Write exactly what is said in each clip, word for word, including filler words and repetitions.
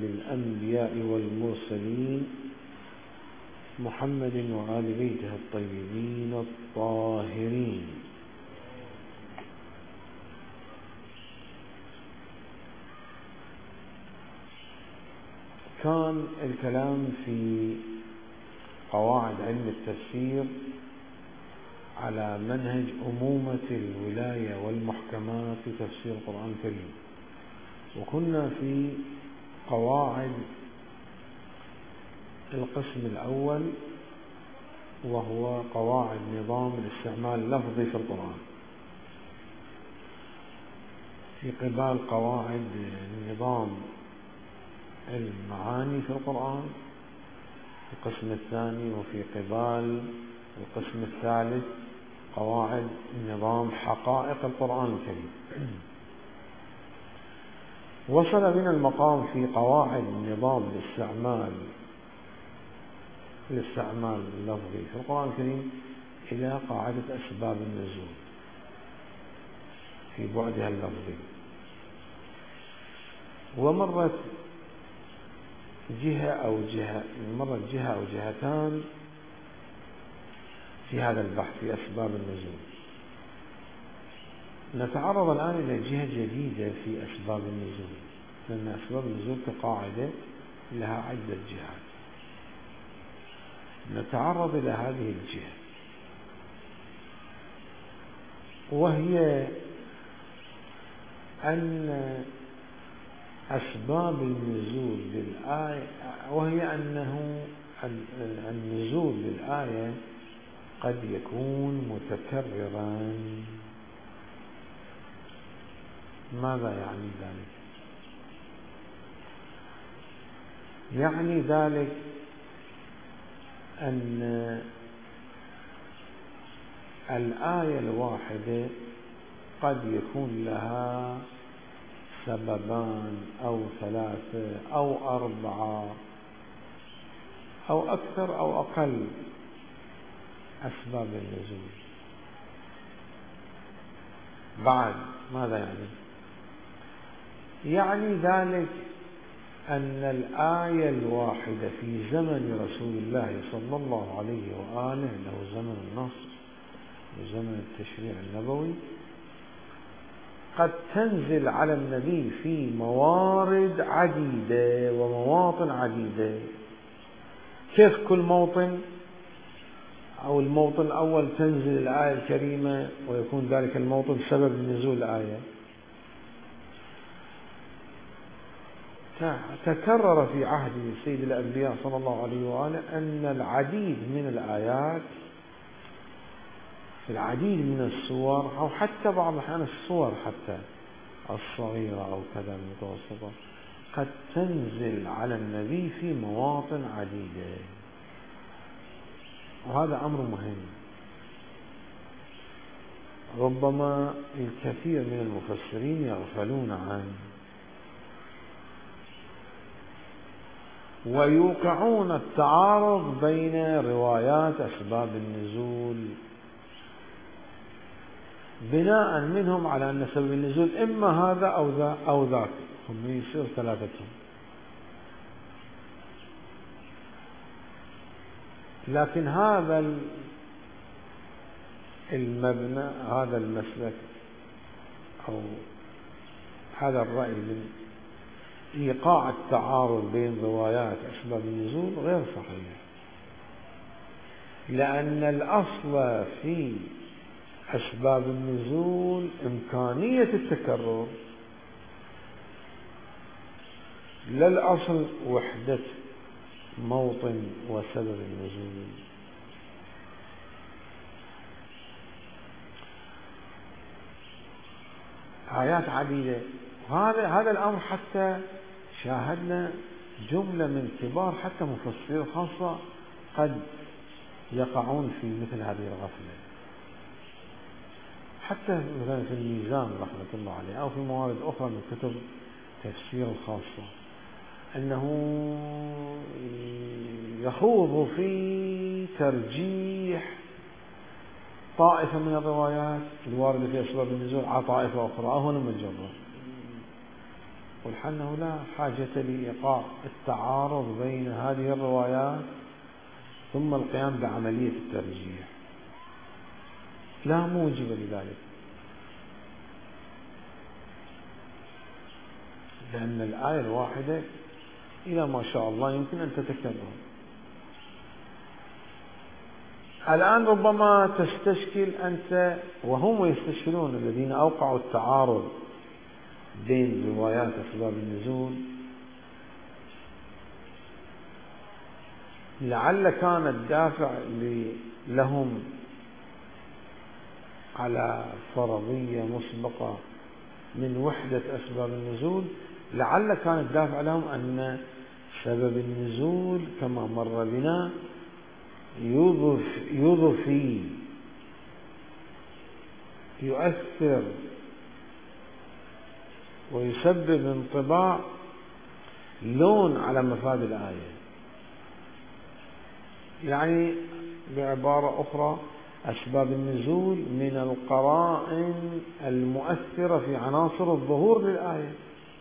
للأنبياء والمرسلين محمد وآل بيته الطيبين الطاهرين. كان الكلام في قواعد علم التفسير على منهج أمومة الولاية والمحكمات في تفسير القرآن الكريم، وكنا في قواعد القسم الأول وهو قواعد نظام الاستعمال اللفظي في القرآن، في قبال قواعد نظام المعاني في القرآن القسم الثاني، وفي قبال القسم الثالث قواعد نظام حقائق القرآن الكريم. وصل بنا المقام في قواعد نظام الاستعمال الاستعمال اللفظي في القرآن الكريم إلى قاعدة أسباب النزول في بعدها اللفظي، ومرت جهة أو جهة مرت جهة أو جهتان في هذا البحث في أسباب النزول. نتعرض الآن إلى جهة جديدة في أسباب النزول، لأن أسباب النزول كقاعدة لها عدة جهات. نتعرض إلى هذه الجهة، وهي أن أسباب النزول للآية وهي أنه النزول للآية قد يكون متكررا. ماذا يعني ذلك؟ يعني ذلك أن الآية الواحدة قد يكون لها سببان أو ثلاثة أو أربعة أو أكثر أو أقل أسباب النزول. بعد ماذا يعني؟ يعني ذلك أن الآية الواحدة في زمن رسول الله صلى الله عليه وآله، له زمن النصر وزمن التشريع النبوي، قد تنزل على النبي في موارد عديدة ومواطن عديدة. كيف كل موطن أو الموطن الأول تنزل الآية الكريمة ويكون ذلك الموطن سبب نزول الآية؟ تكرر في عهد سيد الأنبياء صلى الله عليه وآله أن العديد من الآيات في العديد من السور، أو حتى بعض الأحيان السور حتى الصغيرة أو كذا المتوسطة، قد تنزل على النبي في مواطن عديدة، وهذا أمر مهم. ربما الكثير من المفسرين يغفلون عنه ويوقعون التعارض بين روايات أسباب النزول بناء منهم على أن سبب النزول إما هذا أو ذا أو ذاك، هم يصير ثلاثتهم. لكن هذا المبنى، هذا المسلك أو هذا الرأي من إيقاع التعارض بين روايات أسباب النزول غير صحيح، لأن الأصل في أسباب النزول إمكانية التكرر، لا الأصل وحدة موطن وسبب النزول. آيات عديدة، هذا هذا الأمر حتى شاهدنا جملة من كبار حتى مفسرين خاصة قد يقعون في مثل هذه الغفلة، حتى مثلا في الميزان رحمة الله عليه أو في موارد أخرى من كتب تفسير الخاصة، أنه يخوض في ترجيح طائفة من الروايات الواردة في أسباب النزول على طائفة أخرى، أو هنا مجرد والحنه لا حاجة لإيقاع التعارض بين هذه الروايات ثم القيام بعملية الترجيح، لا موجب لذلك، لأن الآية الواحدة إلى ما شاء الله يمكن أن تتكرر. الآن ربما تستشكل أنت، وهم يستشكلون الذين أوقعوا التعارض بين روايات أسباب النزول، لعل كان الدافع لهم على فرضية مسبقة من وحدة أسباب النزول، لعل كان الدافع لهم أن سبب النزول كما مر بنا يضفي يؤثر ويسبب انطباع لون على مفاد الآية. يعني بعبارة أخرى أسباب النزول من القرائن المؤثرة في عناصر الظهور للآية،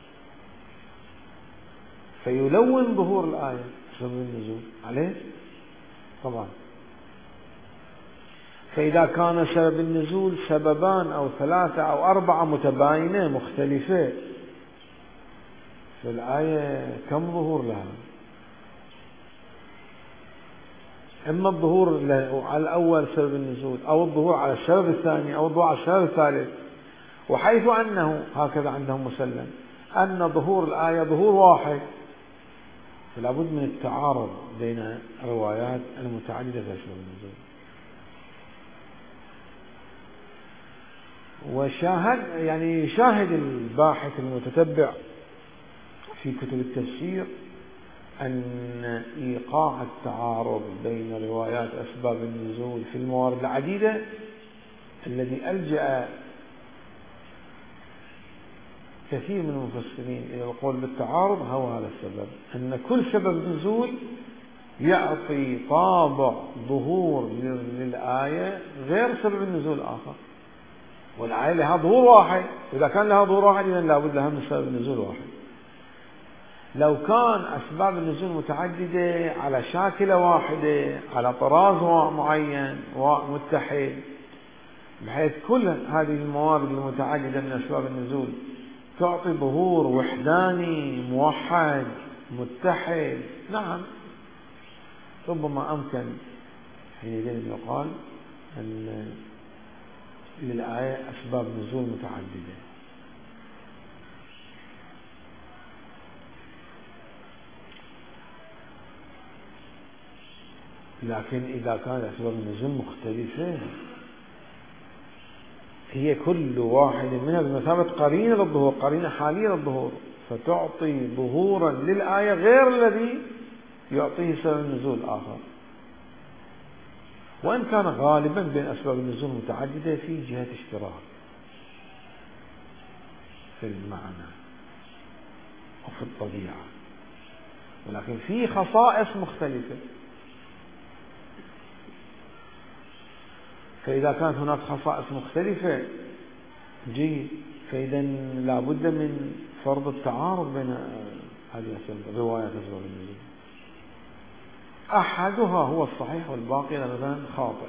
فيلون ظهور الآية سبب النزول عليه طبعا. فإذا كان سبب النزول سببان أو ثلاثة أو أربعة متباينة مختلفة، فالآية كم ظهور لها؟ إما الظهور على الأول سبب النزول، أو الظهور على السبب الثاني، أو الظهور على السبب الثالث. وحيث أنه هكذا عندهم مسلم أن ظهور الآية ظهور واحد، فلا بد من التعارض بين الروايات المتعددة في أسباب النزول. وشاهد يعني شاهد الباحث المتتبع في كتب التفسير أن إيقاع التعارض بين روايات أسباب النزول في الموارد العديدة الذي ألجأ كثير من المفسرين إلى القول بالتعارض هو هذا السبب، أن كل سبب نزول يعطي طابع ظهور للآية غير سبب النزول الآخر، والآية لها ظهور واحد، إذا كان لها ظهور واحد إذن لابد لها من سبب النزول واحد. لو كان أسباب النزول متعددة على شاكلة واحدة على طراز معين ومتحد، بحيث كل هذه الموارد المتعددة من أسباب النزول تعطي ظهور وحداني موحد متحد، نعم ربما أمكن حينئذ يقال أن للآية أسباب نزول متعددة. لكن إذا كانت أسباب النزول مختلفة هي كل واحد منها بمثابة قرينة للظهور، قرينة حالية للظهور، فتعطي ظهورا للآية غير الذي يعطيه سبب النزول الآخر، وإن كان غالبا بين أسباب النزول متعددة في جهة اشتراك في المعنى وفي الطبيعة، ولكن في خصائص مختلفة. فإذا كانت هناك خصائص مختلفة جيد، فإذا لا بد من فرض التعارض بين هذه الروايات أسباب النزول، أحدها هو الصحيح والباقي مثلا خاطئ.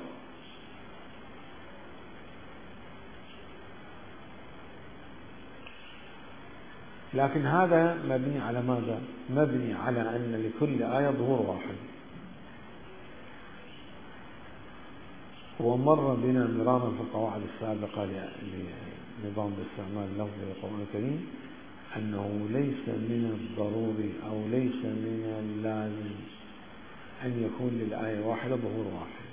لكن هذا مبني على ماذا؟ مبني على أن لكل آية ظهور واحد. ومر بنا مرارا في القواعد السابقة لنظام الاستعمال اللفظي للقرآن الكريم أنه ليس من الضروري أو ليس من اللازم أن يكون للآية واحدة ظهور واحد.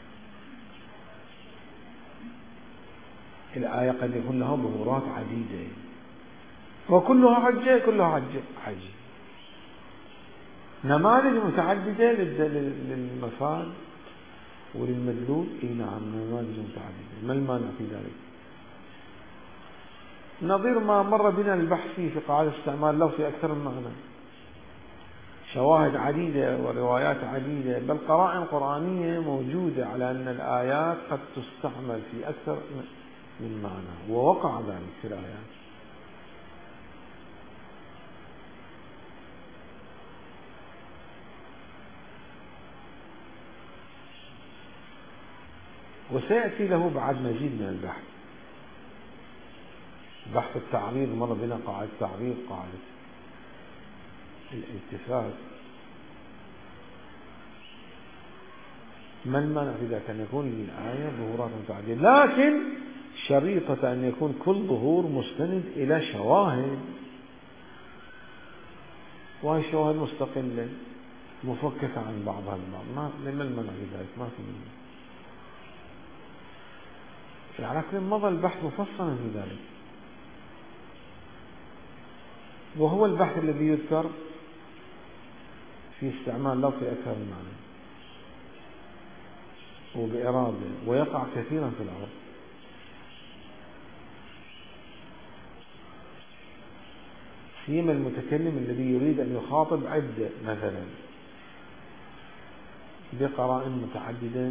الآية قد يكون لها ظهورات عديدة وكلها حجة، كلها حجة حجة نماذج متعددة للمفاد وللمدلول. اي نعم نماذج متعددة، ما المانع في ذلك؟ نظير ما مر بنا البحث في قواعد الاستعمال له في أكثر من معنى، شواهد عديدة وروايات عديدة، بل قرائن قرآنية موجودة على أن الآيات قد تستعمل في أكثر من معنى، ووقع ذلك في الآيات. وسيأتي له بعد مزيد من البحث. بحث التعريض مر بنا قاعدة التعريض، قاعدة الالتفات. ما المانع في ذلك أن يكون للآية ظهورات متعددة، لكن شريطة أن يكون كل ظهور مستند إلى شواهد، وهي الشواهد مستقلة مفككة عن بعضها البعض. ما لما المنع في ذلك ما في منه. على كل مضى البحث مفصلا في ذلك، وهو البحث الذي يذكر في استعمال لفظ في أكثر من معنى وبإرادة، ويقع كثيرا في العرب. سيما المتكلم الذي يريد أن يخاطب عدة مثلا بقرائن متعددة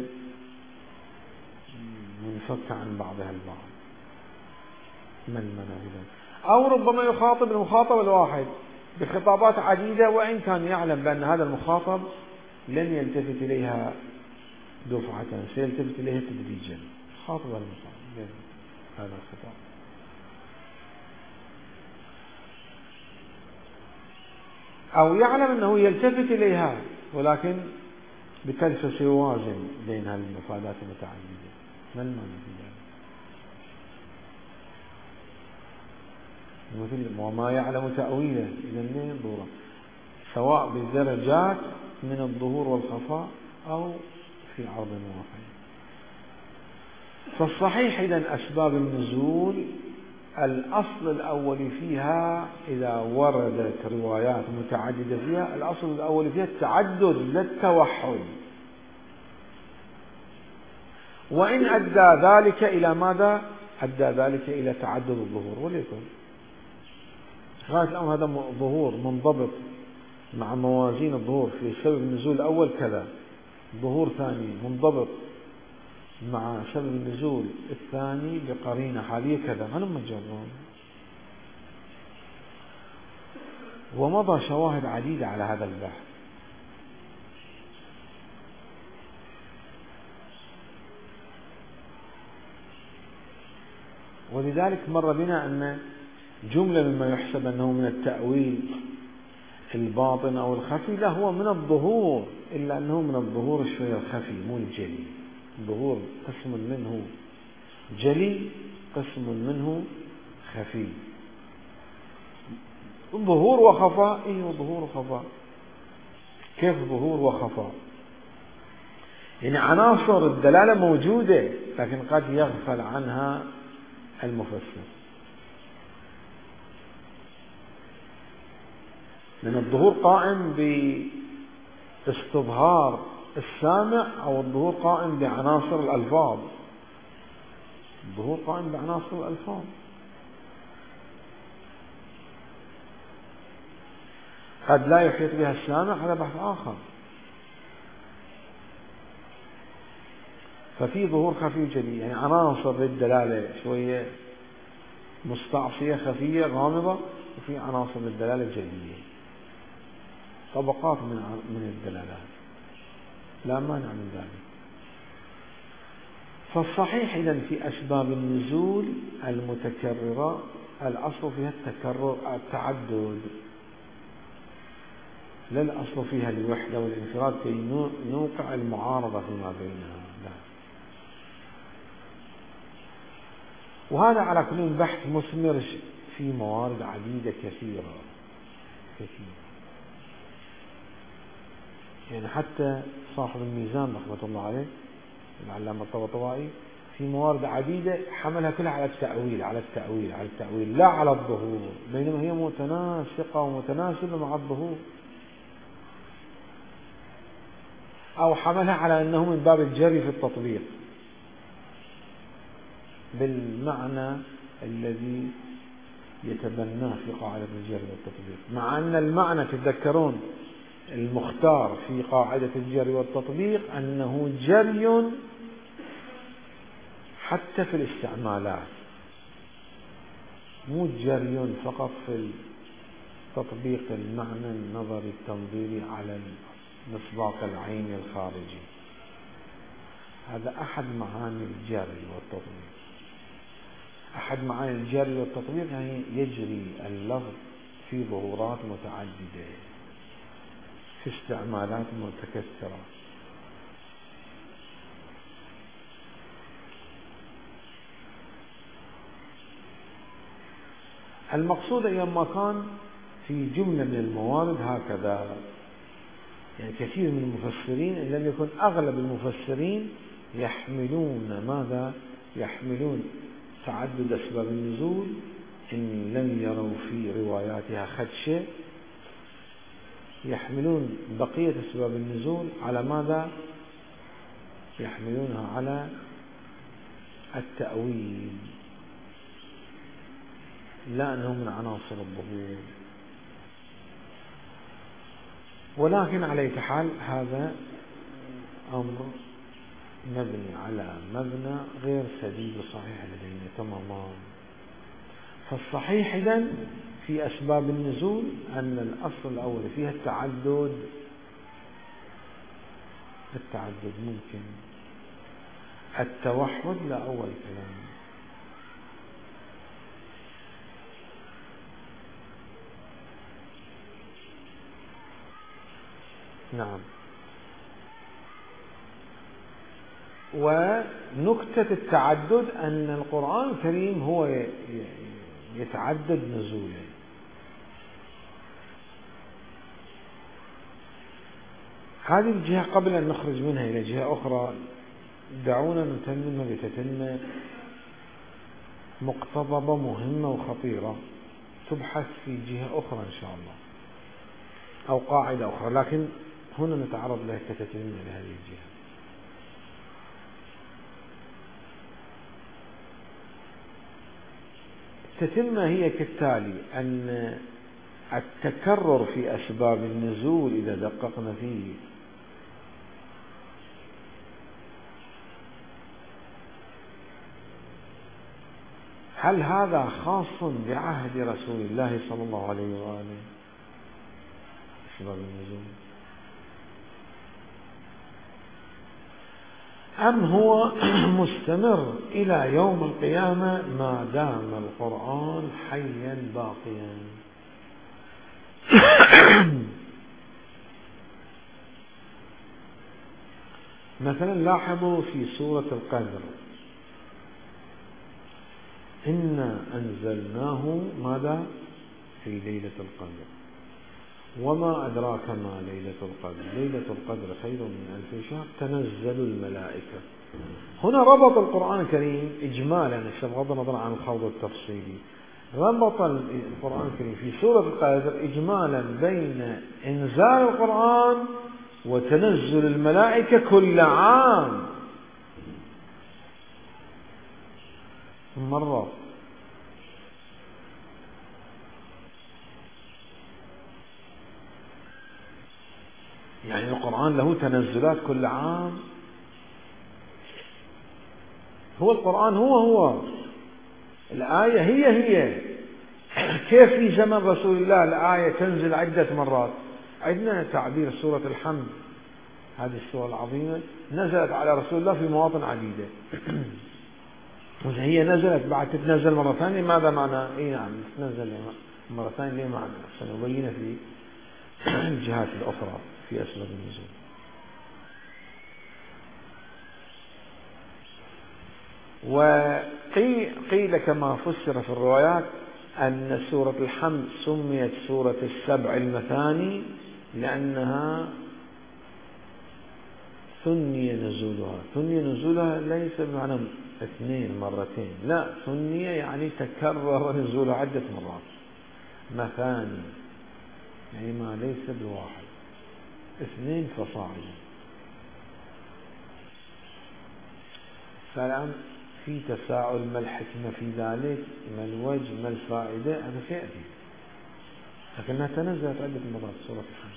منفكة عن بعضها البعض، من المنع، أو ربما يخاطب المخاطب الواحد بخطابات عديدة، وإن كان يعلم بأن هذا المخاطب لن يلتفت إليها دفعة، سيلتفت إليها تدريجا. خاطب المخاطب هذا الخطاب، أو يعلم أنه يلتفت إليها ولكن بتلفس يوازن بين هذه المفادات المتعددة. ما المعنى في ذلك؟ مثل وما يعلم تأويله، إذا منين الظهور، سواء بدرجات من الظهور والخفاء أو في عرض واحد. فالصحيح إذن أسباب النزول الأصل الأول فيها إذا وردت روايات متعددة فيها، الأصل الأول فيها التعدد لا التوحد، وإن أدى ذلك إلى ماذا؟ أدى ذلك إلى تعدد الظهور، وليكن غاية الأمر هذا ظهور منضبط مع موازين الظهور في سبب النزول الأول كذا، ظهور ثاني منضبط مع سبب النزول الثاني بقرينة حالية كذا، هلم مجرون. ومضى شواهد عديدة على هذا البحث. ولذلك مر بنا أن جملة مما يحسب أنه من التأويل الباطن أو الخفي، لا هو من الظهور، إلا أنه من الظهور الشوية الخفي مو الجلي. ظهور قسم منه جلي، قسم منه خفي. ظهور وخفاء، إيه ظهور وخفاء. كيف ظهور وخفاء؟ يعني عناصر الدلالة موجودة لكن قد يغفل عنها المفسر، لأن الظهور قائم باستظهار السامع، أو الظهور قائم بعناصر الألفاظ. الظهور قائم بعناصر الألفاظ، قد لا يحيط بها السامع، هذا بحث آخر. ففي ظهور خفي جلي، يعني عناصر للدلالة شوية مستعصية خفية غامضة، وفي عناصر للدلالة جلية، طبقات من من الدلالات، لا مانع من ذلك. فالصحيح إذن في أسباب النزول المتكررة الأصل فيها التكرر التعدد، لا الأصل فيها الوحدة والانفراد كي نوقع المعارضة فيما بينها، لا. وهذا على كل بحث مثمر في موارد عديدة كثيرة كثيرة. يعني حتى صاحب الميزان رحمة الله عليه العلامة الطباطبائي في موارد عديدة حملها كلها على التأويل على التأويل على التأويل لا على الظهور، بينما هي متناسقة ومتناسبة مع الظهور، أو حملها على أنه من باب الجري في التطبيق بالمعنى الذي يتبناه في قاعدة الجري والتطبيق، مع أن المعنى تتذكرون المختار في قاعدة الجري والتطبيق أنه جري حتى في الاستعمالات، مو جري فقط في تطبيق المعنى النظري التنظيري على مصداق العين الخارجي. هذا أحد معاني الجر والتطبيق. أحد معاني الجر والتطبيق يعني يجري اللفظ في ظهورات متعددة، في استعمالات متكثرة. المقصود أيما كان في جملة من الموارد هكذا، يعني كثير من المفسرين إن لم يكن أغلب المفسرين يحملون ماذا؟ يحملون تعدد أسباب النزول إن لم يروا في رواياتها خدشة، يحملون بقية أسباب النزول على ماذا؟ يحملونها على التأويل، لا أنه من عناصر الظهور. ولكن على أي حال هذا أمر مبني على مبنى غير سديد وصحيح لدينا تماما. فالصحيح إذن في أسباب النزول أن الأصل الأول فيها التعدد. التعدد ممكن، التوحد لا أول كلام. نعم. ونكتة التعدد أن القرآن الكريم هو يتعدد نزوله. هذه الجهة قبل أن نخرج منها إلى جهة أخرى دعونا نتممها بتتمة مقتضبة مهمة وخطيرة تبحث في جهة أخرى إن شاء الله، أو قاعدة أخرى، لكن هنا نتعرض لها كتتمة لهذه الجهة. التتمة هي كالتالي: أن التكرر في أسباب النزول إذا دققنا فيه هل هذا خاص بعهد رسول الله صلى الله عليه وآله أسباب النزول، أم هو مستمر إلى يوم القيامة ما دام القرآن حيا باقيا؟ مثلا لاحظوا في سورة القدر: إنا أنزلناه ماذا؟ في ليلة القدر، وما أدراك ما ليلة القدر، ليلة القدر خير من ألف شهر، تنزل الملائكة. هنا ربط القرآن الكريم إجمالا بغض النظر عن الخوض التفصيلي، ربط القرآن الكريم في سورة القدر إجمالا بين إنزال القرآن وتنزل الملائكة كل عام مرة. يعني القرآن له تنزلات كل عام. هو القرآن هو هو الآية هي هي. كيف في زمن رسول الله الآية تنزل عدة مرات؟ عندنا تعبير سورة الحمد، هذه السورة العظيمة نزلت على رسول الله في مواطن عديدة. هي نزلت بعد تتنزل مرة ثانية، ماذا معنى؟ إيه نعم تتنزل مرة ثانية، ليه معنى؟ سنبين في الجهات الأخرى في أسباب النزول. وقيل كما فسر في الروايات أن سورة الحمد سميت سورة السبع المثاني لأنها ثني نزولها. ثني نزولها ليس بمعنى اثنين مرتين، لا، ثنية يعني تكرر نزولها عدة مرات. مثاني يعني ما ليس بواحد، اثنين فصاعدا. فالآن في تساؤل: ما الحكمة في ذلك؟ ما الوجه؟ ما الفائدة؟ هذا سيأتي، لكنها تنزلت عدة مرات سورة الحمد.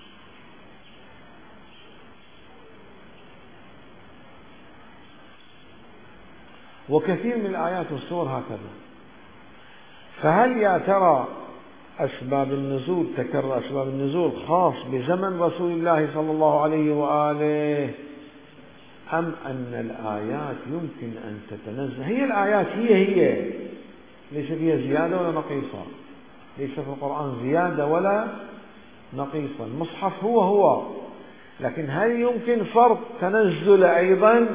وكثير من الآيات والسور هكذا. فهل يا ترى أسباب النزول، تكرر أسباب النزول خاص بزمن رسول الله صلى الله عليه وآله، أم أن الآيات يمكن أن تتنزل؟ هي الآيات هي هي، ليس فيها زيادة ولا نقيصة، ليس في القرآن زيادة ولا نقيصة، المصحف هو هو، لكن هل يمكن فرض تنزل أيضا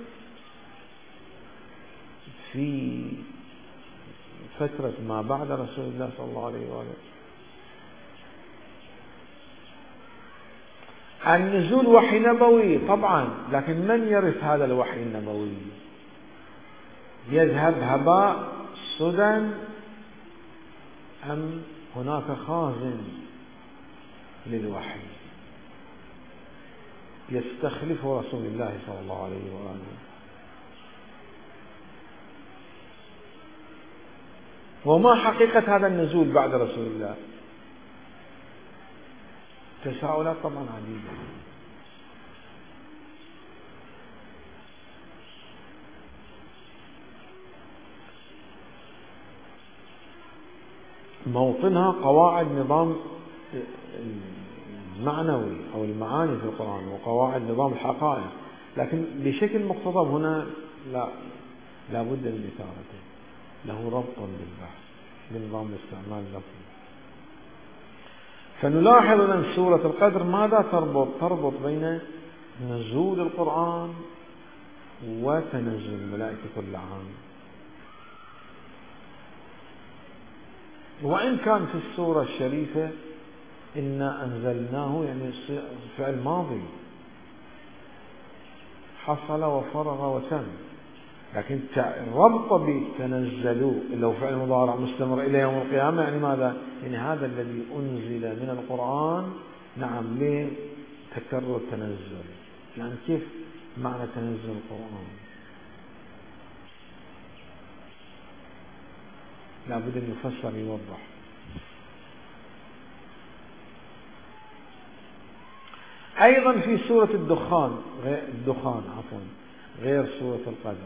في فترة ما بعد رسول الله صلى الله عليه وآله؟ النزول وحي نبوي طبعا، لكن من يرث هذا الوحي النبوي؟ يذهب هباء سدى أم هناك خازن للوحي يستخلف رسول الله صلى الله عليه وآله؟ وما حقيقة هذا النزول بعد رسول الله؟ تساؤلات طبعا عديدة. موطنها قواعد نظام المعنوي أو المعاني في القرآن وقواعد نظام الحقائق، لكن بشكل مقتضب هنا لا لا بد من إثارته، له ربط بالبحث بنظام الاستعمال اللفظي. فنلاحظ أن سورة القدر ماذا تربط؟ تربط بين نزول القرآن وتنزل الملائكة كل عام، وإن كان في السورة الشريفة إنا أنزلناه يعني فعل ماضي حصل وفرغ وتم، لكن الربط بتنزلوا اللي هو فعل مضارع مستمر إلى يوم القيامة، يعني ماذا؟ يعني هذا الذي أنزل من القرآن نعم لتكرر التنزل. يعني كيف معنى تنزل القرآن؟ لا بد أن يفسر يوضح. أيضا في سورة الدخان غير الدخان عفوا غير سورة القدر،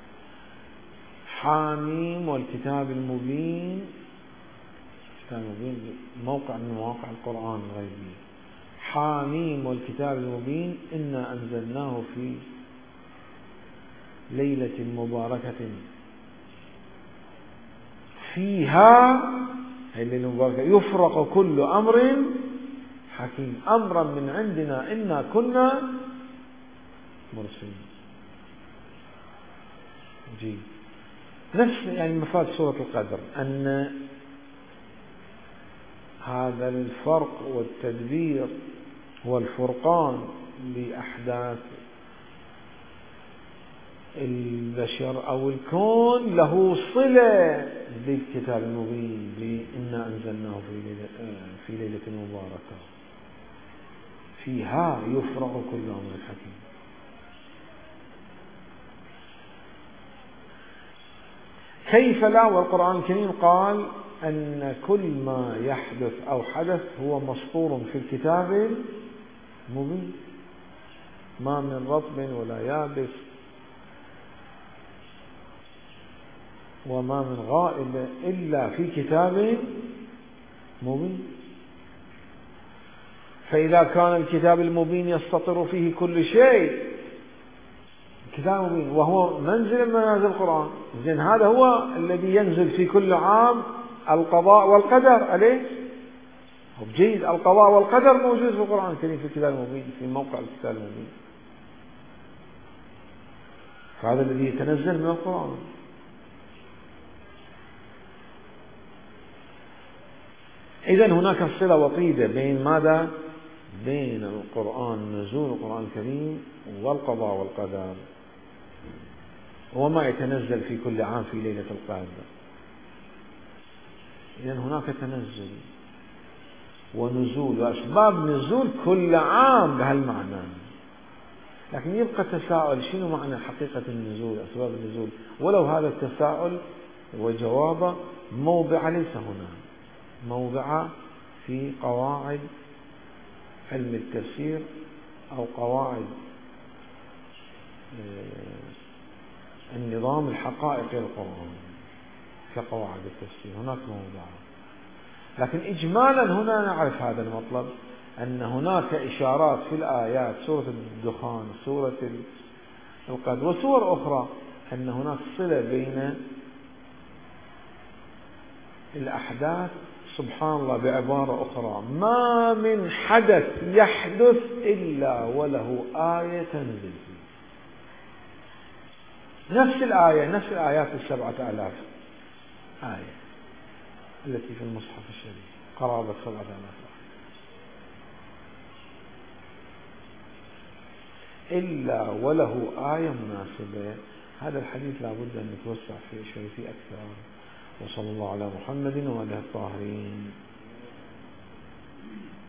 حاميم والكتاب المبين، الكتاب المبين موقع من مواقع القرآن الغيبي، حاميم والكتاب المبين إنا أنزلناه في ليلة مباركة فيها الليلة المباركة يفرق كل أمر حكيم أمرا من عندنا إنا كنا مرسلين. جيد. نفس يعني مفاد سورة القدر أن هذا الفرق والتدبير والفرقان لأحداث البشر أو الكون له صلة بالكتاب المبين بإنا أنزلناه في ليلة, في ليلة مباركة فيها يفرق كل أمر حكيم. كيف لا والقرآن الكريم قال أن كل ما يحدث أو حدث هو مسطور في الكتاب المبين، ما من رطب ولا يابس وما من غائب إلا في كتاب مبين. فإذا كان الكتاب المبين يستطر فيه كل شيء، كتاب مبين وهو منزل من منازل القرآن، زين هذا هو الذي ينزل في كل عام القضاء والقدر عليه. جيد، القضاء والقدر موجود في القرآن الكريم في الكتاب المبين في موقع الكتاب المبين، فهذا الذي يتنزل من القرآن. إذن هناك صلة وطيدة بين ماذا؟ بين القرآن نزول القرآن الكريم والقضاء والقدر وما يتنزل في كل عام في ليلة القدر. إذن هناك تنزل ونزول وأسباب نزول كل عام بهالمعنى، لكن يبقى تساؤل شنو معنى حقيقة النزول أسباب النزول، ولو هذا التساؤل وجوابه موضع ليس هنا، موضع في قواعد علم التفسير أو قواعد النظام الحقائقي للقرآن كقواعد التفسير هناك موضع. لكن إجمالا هنا نعرف هذا المطلب، أن هناك إشارات في الآيات سورة الدخان سورة القدر. وصور أخرى أن هناك صلة بين الأحداث، سبحان الله بعبارة أخرى: ما من حدث يحدث إلا وله آية تنزل فيه. نفس الآية، نفس الآيات السبعة آلاف آية التي في المصحف الشريف، قرابة سبعة آلاف آية، إلا وله آية مناسبة. هذا الحديث لابد أن نتوسع فيه شوي فيه أكثر. وصلى الله على محمد وآله الطاهرين.